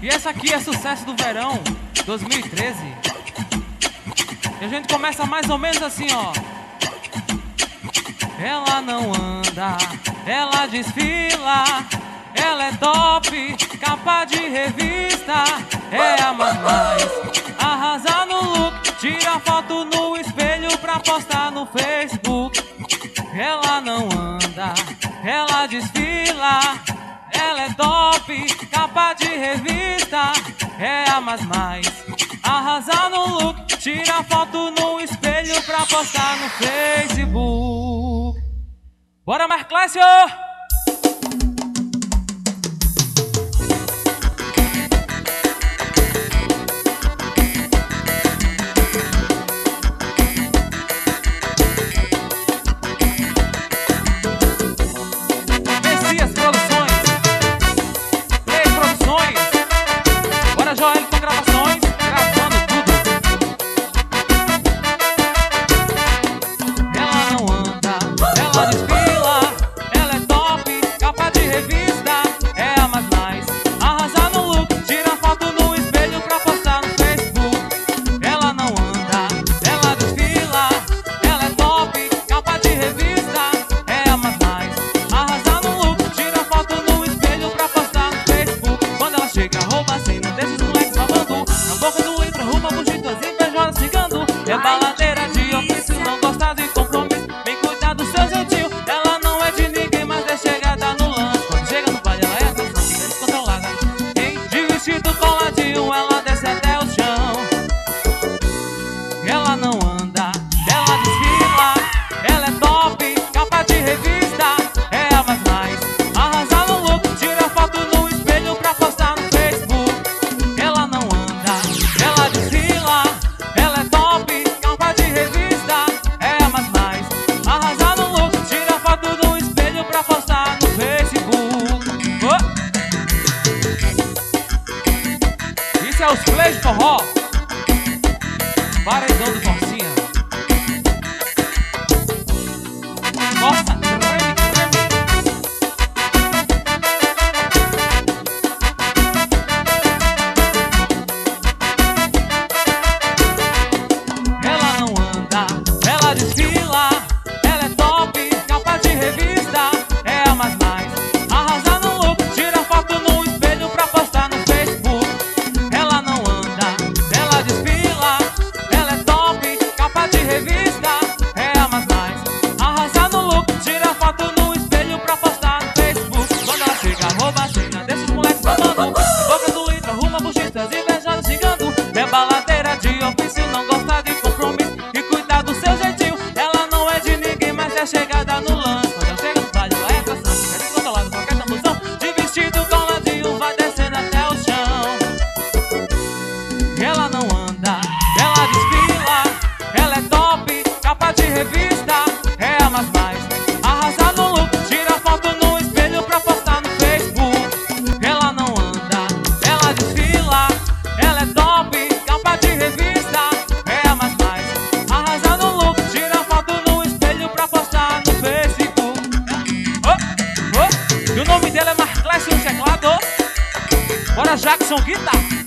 E essa aqui é sucesso do verão 2013. E a gente começa mais ou menos assim, ó. Ela não anda, ela desfila, ela é top, capa de revista, é a mais, arrasa no look, tira foto no espelho pra postar no Facebook. Ela não anda, ela desfila, ela é top, capa de revista, é a mais, arrasa no look, tira foto no espelho pra postar no Facebook. Bora, Marclécio! É baladeira de ofício, não gosta de compromisso. Vem cuidar do seu jeitinho. Ela não é de ninguém, mas é chegada no lance. Quando chega no baile, ela é dançante, descontrolada. De vestido coladinho, ela desce até o chão. Ela não anda, ela desfila, ela é top, capa de revista, é a mais, arrasa no look, tira foto no espelho pra postar no Facebook. Ela não anda, ela desfila, ela é top, capa de revista, é a mais, arrasa no look, tira foto no espelho pra postar no Facebook. Isso é os plays de forró, paredão do Forcinha. Nossa, creme, creme. Ela não anda, ela desfila, ela é top, capa de revista, é a mais, arrasa no look, tira foto no espelho pra postar no Facebook. Ela não anda, ela desfila, ela é top, capa de revista, é a mais, arrasa no look, tira foto no espelho pra postar no Facebook. Quando ela chega, rouba a cena, deixa os moleques babando, boca do litro, arruma buchitas, invejando, xingando. É baladeira de ofício, não gosta de compromisso e cuida do seu jeitinho. Ela não é de ninguém, mas é chegada no lance. Quando ela chega no baile, ela é atração, fica descontrolada, qualquer tambuzão. De vestido coladinho, vai descendo até o chão. Ela não anda, ela desfila, ela é top, capa de revista, é a mais, arrasa no look, tira foto no espelho pra postar no Facebook. Ela não anda, ela desfila, ela é top, capa de revista, é a mais, arrasa no look, tira foto no espelho pra postar no Facebook. E o nome dela é Marclécio, teclado. Bora, Jackson, guitarra.